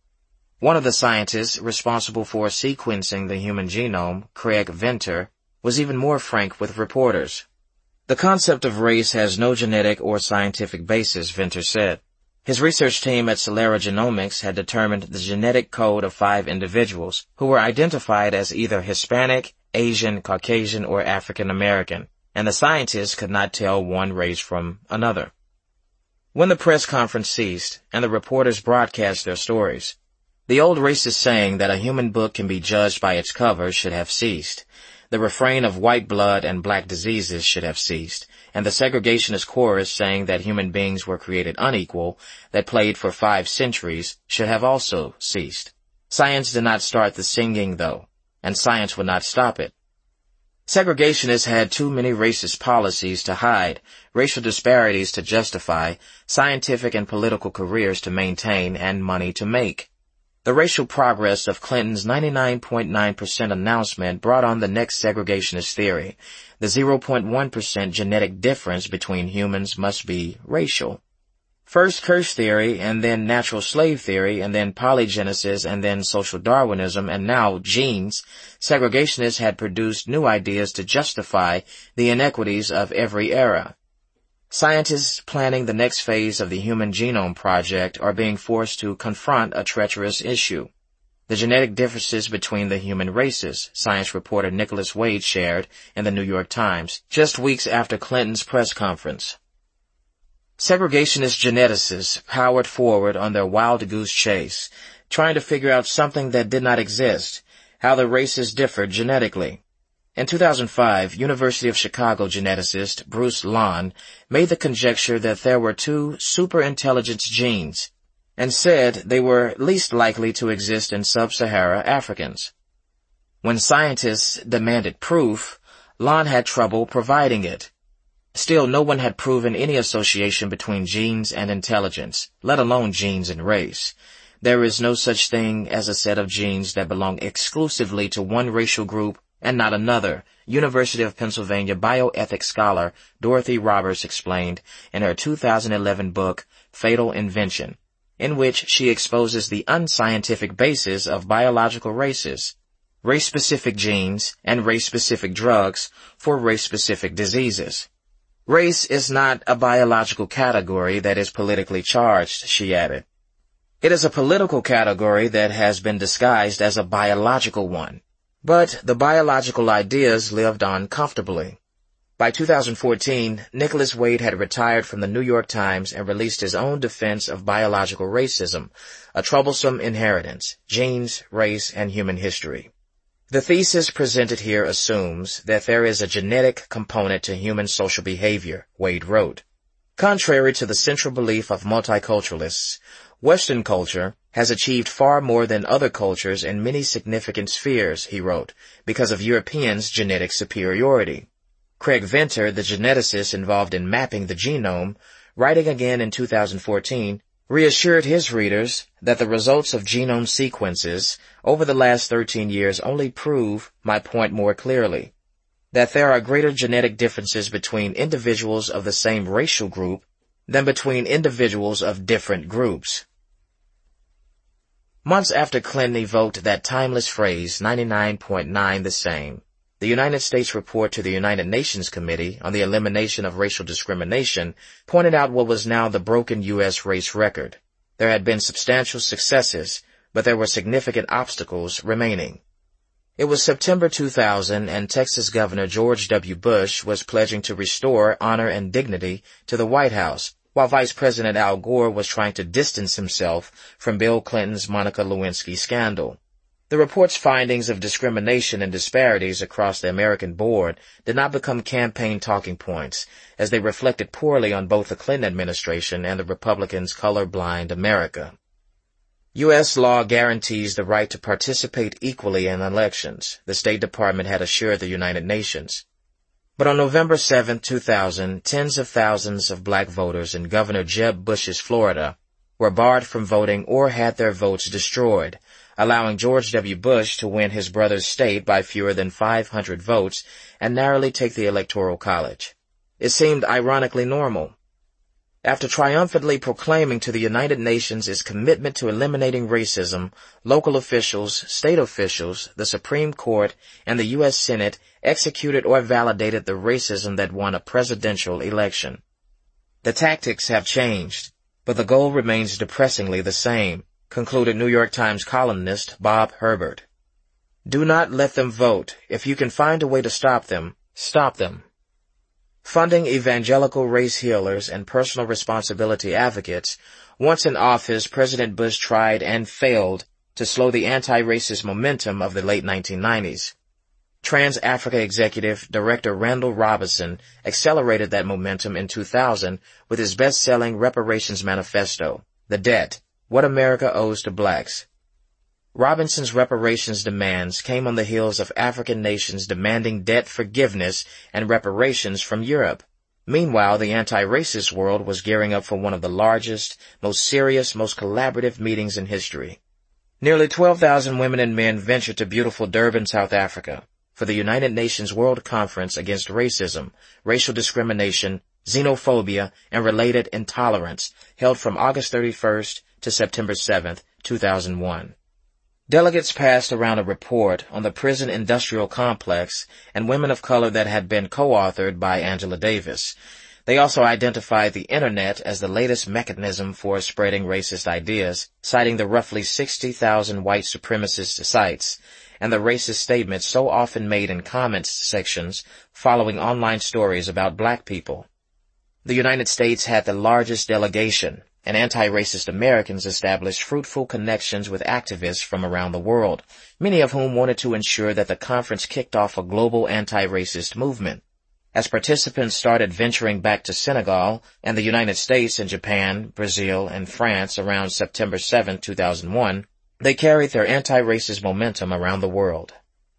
One of the scientists responsible for sequencing the human genome, Craig Venter, was even more frank with reporters. "The concept of race has no genetic or scientific basis," Venter said. His research team at Celera Genomics had determined the genetic code of five individuals who were identified as either Hispanic, Asian, Caucasian, or African American, and the scientists could not tell one race from another. When the press conference ceased and the reporters broadcast their stories, the old racist saying that a human book can be judged by its cover should have ceased. The refrain of white blood and black diseases should have ceased, and the segregationist chorus saying that human beings were created unequal, that played for five centuries, should have also ceased. Science did not start the singing, though, and science would not stop it. Segregationists had too many racist policies to hide, racial disparities to justify, scientific and political careers to maintain, and money to make. The racial progress of Clinton's ninety-nine point nine percent announcement brought on the next segregationist theory. The zero point one percent genetic difference between humans must be racial. First curse theory, and then natural slave theory, and then polygenesis, and then social Darwinism, and now genes, segregationists had produced new ideas to justify the inequities of every era. Scientists planning the next phase of the Human Genome Project are being forced to confront a treacherous issue: the genetic differences between the human races, science reporter Nicholas Wade shared in the New York Times just weeks after Clinton's press conference. Segregationist geneticists powered forward on their wild goose chase, trying to figure out something that did not exist, how the races differed genetically. In two thousand five, University of Chicago geneticist Bruce Lahn made the conjecture that there were two superintelligence genes, and said they were least likely to exist in sub-Sahara Africans. When scientists demanded proof, Lahn had trouble providing it. Still, no one had proven any association between genes and intelligence, let alone genes and race. There is no such thing as a set of genes that belong exclusively to one racial group and not another, University of Pennsylvania bioethics scholar Dorothy Roberts explained in her two thousand eleven book, Fatal Invention, in which she exposes the unscientific basis of biological races, race-specific genes, and race-specific drugs for race-specific diseases. Race is not a biological category that is politically charged, she added. It is a political category that has been disguised as a biological one. But the biological ideas lived on comfortably. By two thousand fourteen, Nicholas Wade had retired from the New York Times and released his own defense of biological racism, a troublesome inheritance, genes, race, and human history. The thesis presented here assumes that there is a genetic component to human social behavior, Wade wrote. Contrary to the central belief of multiculturalists, Western culture has achieved far more than other cultures in many significant spheres, he wrote, because of Europeans' genetic superiority. Craig Venter, the geneticist involved in mapping the genome, writing again in two thousand fourteen, reassured his readers that the results of genome sequences over the last thirteen years only prove my point more clearly, that there are greater genetic differences between individuals of the same racial group than between individuals of different groups. Months after Clinton evoked that timeless phrase, ninety-nine point nine the same, the United States report to the United Nations Committee on the Elimination of Racial Discrimination pointed out what was now the broken U S race record. There had been substantial successes, but there were significant obstacles remaining. It was September two thousand, and Texas Governor George W. Bush was pledging to restore honor and dignity to the White House, while Vice President Al Gore was trying to distance himself from Bill Clinton's Monica Lewinsky scandal. The report's findings of discrimination and disparities across the American board did not become campaign talking points, as they reflected poorly on both the Clinton administration and the Republicans' colorblind America. U S law guarantees the right to participate equally in elections, the State Department had assured the United Nations. But on November seventh, two thousand, tens of thousands of black voters in Governor Jeb Bush's Florida were barred from voting or had their votes destroyed, allowing George W. Bush to win his brother's state by fewer than five hundred votes and narrowly take the Electoral College. It seemed ironically normal. After triumphantly proclaiming to the United Nations its commitment to eliminating racism, local officials, state officials, the Supreme Court, and the U S Senate executed or validated the racism that won a presidential election. The tactics have changed, but the goal remains depressingly the same, concluded New York Times columnist Bob Herbert. Do not let them vote. If you can find a way to stop them, stop them. Funding evangelical race healers and personal responsibility advocates, once in office, President Bush tried and failed to slow the anti-racist momentum of the late nineteen nineties. Trans-Africa Executive Director Randall Robinson accelerated that momentum in two thousand with his best-selling Reparations Manifesto, The Debt, What America Owes to Blacks. Robinson's reparations demands came on the heels of African nations demanding debt forgiveness and reparations from Europe. Meanwhile, the anti-racist world was gearing up for one of the largest, most serious, most collaborative meetings in history. Nearly twelve thousand women and men ventured to beautiful Durban, South Africa, for the United Nations World Conference Against Racism, Racial Discrimination, Xenophobia, and Related Intolerance, held from August thirty-first to September seventh, two thousand one. Delegates passed around a report on the prison industrial complex and women of color that had been co-authored by Angela Davis. They also identified the Internet as the latest mechanism for spreading racist ideas, citing the roughly sixty thousand white supremacist sites and the racist statements so often made in comments sections following online stories about black people. The United States had the largest delegation, and anti-racist Americans established fruitful connections with activists from around the world, many of whom wanted to ensure that the conference kicked off a global anti-racist movement. As participants started venturing back to Senegal and the United States and Japan, Brazil, and France around September seventh, two thousand one, they carried their anti-racist momentum around the world.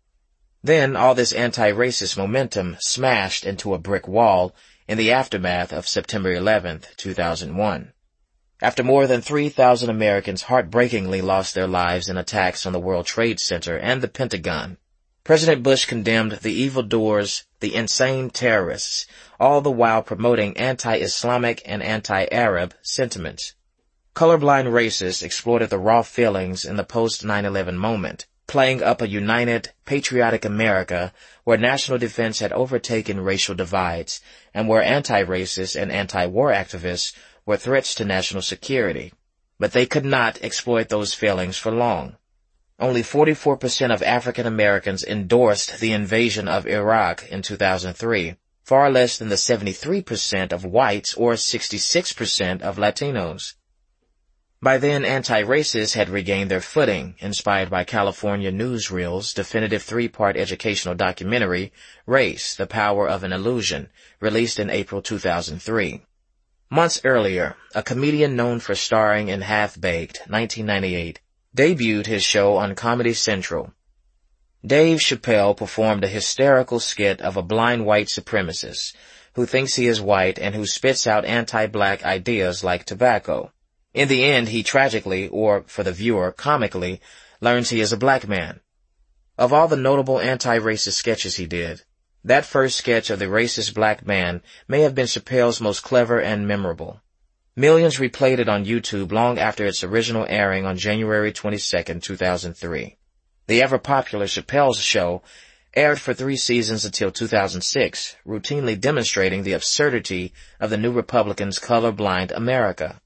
Then all this anti-racist momentum smashed into a brick wall in the aftermath of September eleventh, two thousand one. After more than three thousand Americans heartbreakingly lost their lives in attacks on the World Trade Center and the Pentagon, President Bush condemned the evildoers, the insane terrorists, all the while promoting anti-Islamic and anti-Arab sentiments. Colorblind racists exploited the raw feelings in the post nine eleven moment, playing up a united, patriotic America where national defense had overtaken racial divides, and where anti-racist and anti-war activists were threats to national security. But they could not exploit those feelings for long. Only forty-four percent of African Americans endorsed the invasion of Iraq in two thousand three, far less than the seventy-three percent of whites or sixty-six percent of Latinos. By then, anti-racists had regained their footing, inspired by California Newsreel's definitive three-part educational documentary, Race, The Power of an Illusion, released in April two thousand three. Months earlier, a comedian known for starring in Half-Baked, nineteen ninety-eight, debuted his show on Comedy Central. Dave Chappelle performed a hysterical skit of a blind white supremacist who thinks he is white and who spits out anti-black ideas like tobacco. In the end, he tragically, or for the viewer, comically, learns he is a black man. Of all the notable anti-racist sketches he did, that first sketch of the racist black man may have been Chappelle's most clever and memorable. Millions replayed it on YouTube long after its original airing on January twenty-second, two thousand three. The ever-popular Chappelle's Show aired for three seasons until two thousand six, routinely demonstrating the absurdity of the New Republicans' colorblind America.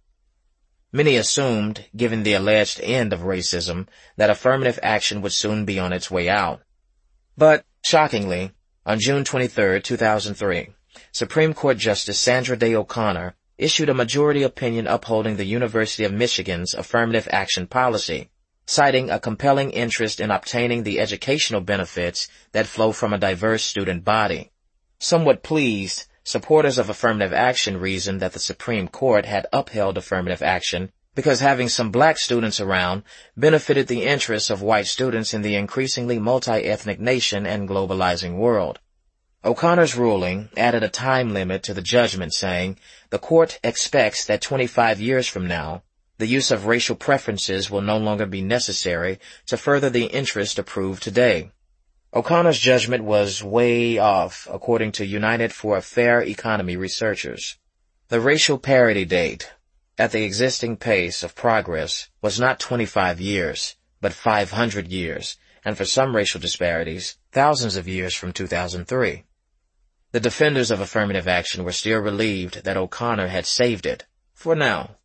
Many assumed, given the alleged end of racism, that affirmative action would soon be on its way out. But, shockingly, on June twenty-third, two thousand three, Supreme Court Justice Sandra Day O'Connor issued a majority opinion upholding the University of Michigan's affirmative action policy, citing a compelling interest in obtaining the educational benefits that flow from a diverse student body. Somewhat pleased, supporters of affirmative action reasoned that the Supreme Court had upheld affirmative action because having some black students around benefited the interests of white students in the increasingly multi-ethnic nation and globalizing world. O'Connor's ruling added a time limit to the judgment, saying, "The court expects that twenty-five years from now, the use of racial preferences will no longer be necessary to further the interest approved today." O'Connor's judgment was way off, according to United for a Fair Economy researchers. The racial parity date, at the existing pace of progress, was not twenty-five years, but five hundred years, and for some racial disparities, thousands of years from two thousand three. The defenders of affirmative action were still relieved that O'Connor had saved it, for now.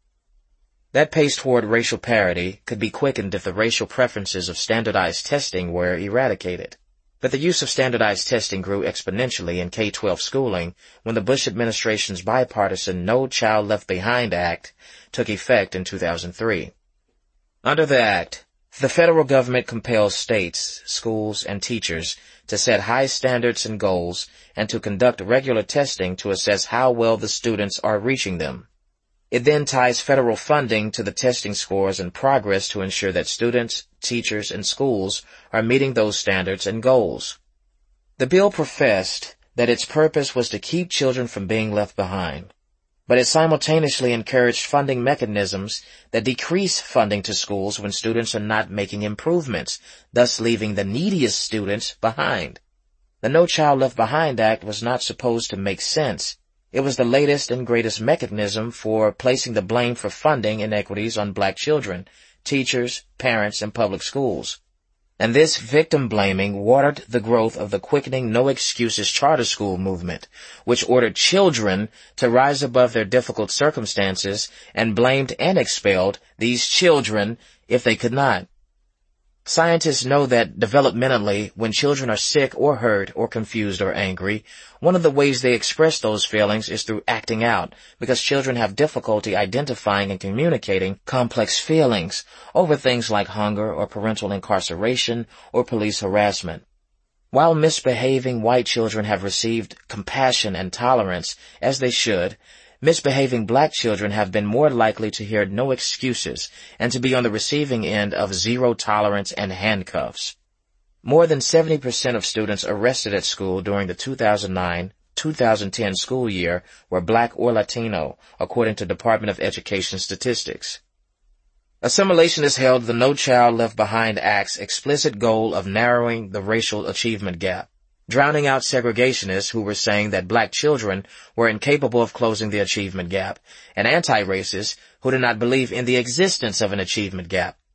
That pace toward racial parity could be quickened if the racial preferences of standardized testing were eradicated. But the use of standardized testing grew exponentially in K twelve schooling when the Bush administration's bipartisan No Child Left Behind Act took effect in two thousand three. Under the act, the federal government compels states, schools, and teachers to set high standards and goals and to conduct regular testing to assess how well the students are reaching them. It then ties federal funding to the testing scores and progress to ensure that students, teachers, and schools are meeting those standards and goals. The bill professed that its purpose was to keep children from being left behind, but it simultaneously encouraged funding mechanisms that decrease funding to schools when students are not making improvements, thus leaving the neediest students behind. The No Child Left Behind Act was not supposed to make sense. It was the latest and greatest mechanism for placing the blame for funding inequities on black children, teachers, parents, and public schools. And this victim blaming watered the growth of the quickening No Excuses charter school movement, which ordered children to rise above their difficult circumstances and blamed and expelled these children if they could not. Scientists know that developmentally, when children are sick or hurt or confused or angry, one of the ways they express those feelings is through acting out, because children have difficulty identifying and communicating complex feelings over things like hunger or parental incarceration or police harassment. While misbehaving white children have received compassion and tolerance, as they should, misbehaving black children have been more likely to hear no excuses and to be on the receiving end of zero tolerance and handcuffs. More than seventy percent of students arrested at school during the two thousand nine two thousand ten school year were black or Latino, according to Department of Education statistics. Assimilationists held the No Child Left Behind Act's explicit goal of narrowing the racial achievement gap, drowning out segregationists who were saying that black children were incapable of closing the achievement gap, and anti-racists who did not believe in the existence of an achievement gap,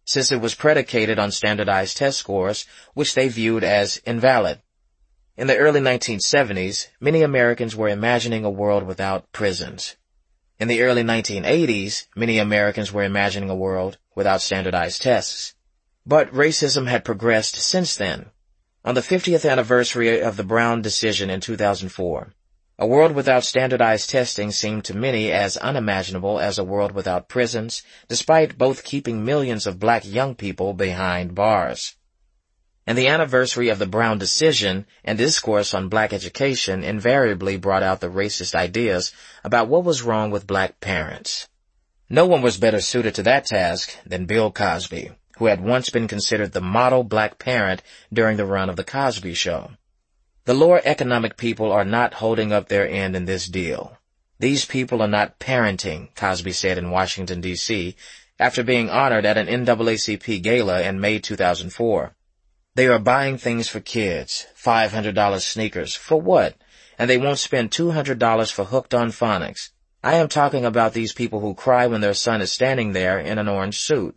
since it was predicated on standardized test scores, which they viewed as invalid. In the early nineteen seventies, many Americans were imagining a world without prisons. In the early nineteen eighties, many Americans were imagining a world without standardized tests. But racism had progressed since then. On the fiftieth anniversary of the Brown decision in two thousand four, a world without standardized testing seemed to many as unimaginable as a world without prisons, despite both keeping millions of black young people behind bars. And the anniversary of the Brown decision and discourse on black education invariably brought out the racist ideas about what was wrong with black parents. No one was better suited to that task than Bill Cosby, who had once been considered the model black parent during the run of The Cosby Show. The lower economic people are not holding up their end in this deal. These people are not parenting, Cosby said in Washington, D C, after being honored at an N double A C P gala in May two thousand four. They are buying things for kids, five hundred dollars sneakers, for what? And they won't spend two hundred dollars for Hooked on Phonics. I am talking about these people who cry when their son is standing there in an orange suit.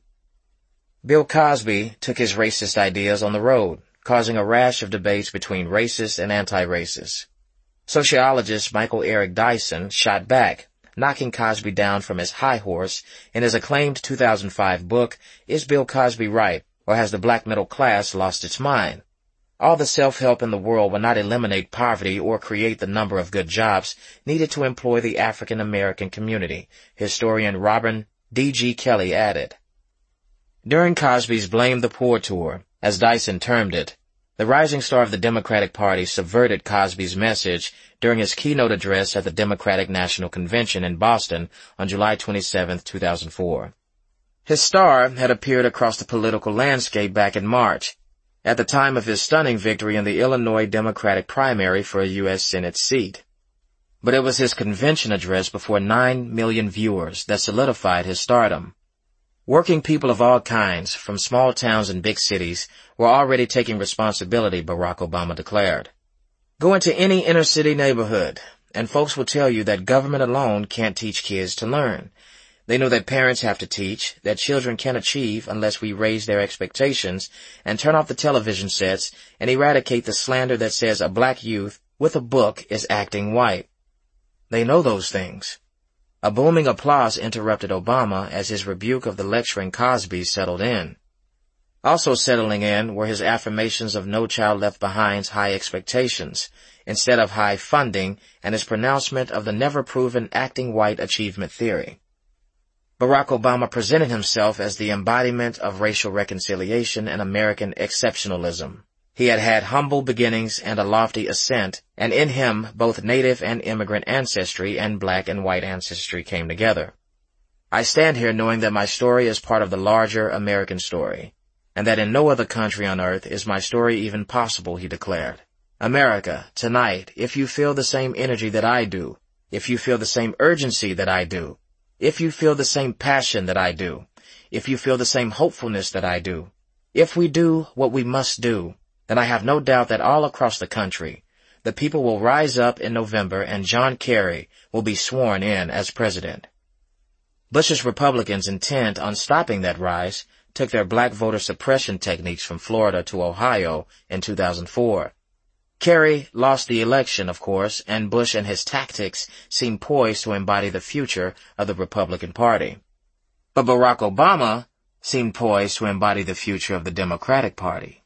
Bill Cosby took his racist ideas on the road, causing a rash of debates between racists and anti-racists. Sociologist Michael Eric Dyson shot back, knocking Cosby down from his high horse in his acclaimed two thousand five book, Is Bill Cosby Right, or Has the Black Middle Class Lost Its Mind? All the self-help in the world will not eliminate poverty or create the number of good jobs needed to employ the African American community, historian Robin D G Kelly added. During Cosby's Blame the Poor tour, as Dyson termed it, the rising star of the Democratic Party subverted Cosby's message during his keynote address at the Democratic National Convention in Boston on July twenty-seventh, two thousand four. His star had appeared across the political landscape back in March, at the time of his stunning victory in the Illinois Democratic primary for a U S Senate seat. But it was his convention address before nine million viewers that solidified his stardom. Working people of all kinds, from small towns and big cities, were already taking responsibility, Barack Obama declared. Go into any inner-city neighborhood, and folks will tell you that government alone can't teach kids to learn. They know that parents have to teach, that children can't achieve unless we raise their expectations and turn off the television sets and eradicate the slander that says a black youth with a book is acting white. They know those things. A booming applause interrupted Obama as his rebuke of the lecturing Cosby settled in. Also settling in were his affirmations of No Child Left Behind's high expectations, instead of high funding, and his pronouncement of the never-proven acting white achievement theory. Barack Obama presented himself as the embodiment of racial reconciliation and American exceptionalism. He had had humble beginnings and a lofty ascent, and in him both native and immigrant ancestry and black and white ancestry came together. I stand here knowing that my story is part of the larger American story, and that in no other country on earth is my story even possible, he declared. America, tonight, if you feel the same energy that I do, if you feel the same urgency that I do, if you feel the same passion that I do, if you feel the same hopefulness that I do, if we do what we must do, then I have no doubt that all across the country, the people will rise up in November and John Kerry will be sworn in as president. Bush's Republicans intent on stopping that rise took their black voter suppression techniques from Florida to Ohio in two thousand four. Kerry lost the election, of course, and Bush and his tactics seemed poised to embody the future of the Republican Party. But Barack Obama seemed poised to embody the future of the Democratic Party.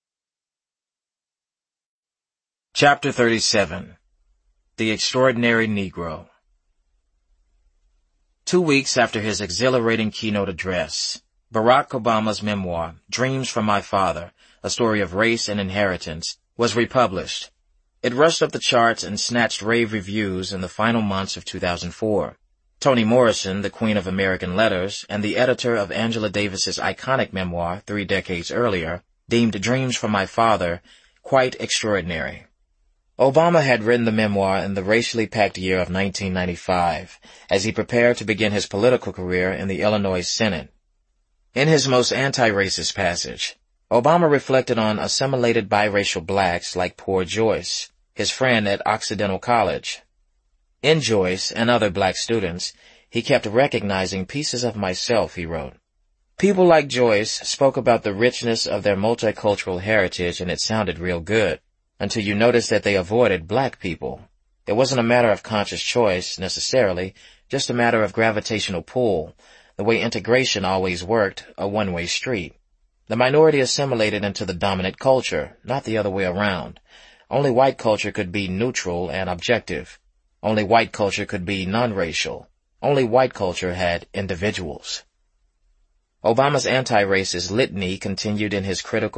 Chapter thirty-seven. The Extraordinary Negro. Two weeks after his exhilarating keynote address, Barack Obama's memoir, Dreams from My Father, A Story of Race and Inheritance, was republished. It rushed up the charts and snatched rave reviews in the final months of two thousand four. Toni Morrison, the Queen of American Letters, and the editor of Angela Davis's iconic memoir three decades earlier, deemed Dreams from My Father quite extraordinary. Obama had written the memoir in the racially packed year of nineteen ninety-five, as he prepared to begin his political career in the Illinois Senate. In his most anti-racist passage, Obama reflected on assimilated biracial blacks like poor Joyce, his friend at Occidental College. In Joyce and other black students, he kept recognizing pieces of myself, he wrote. People like Joyce spoke about the richness of their multicultural heritage, and it sounded real good, until you noticed that they avoided black people. It wasn't a matter of conscious choice, necessarily, just a matter of gravitational pull, the way integration always worked, a one-way street. The minority assimilated into the dominant culture, not the other way around. Only white culture could be neutral and objective. Only white culture could be non-racial. Only white culture had individuals. Obama's anti-racist litany continued in his critical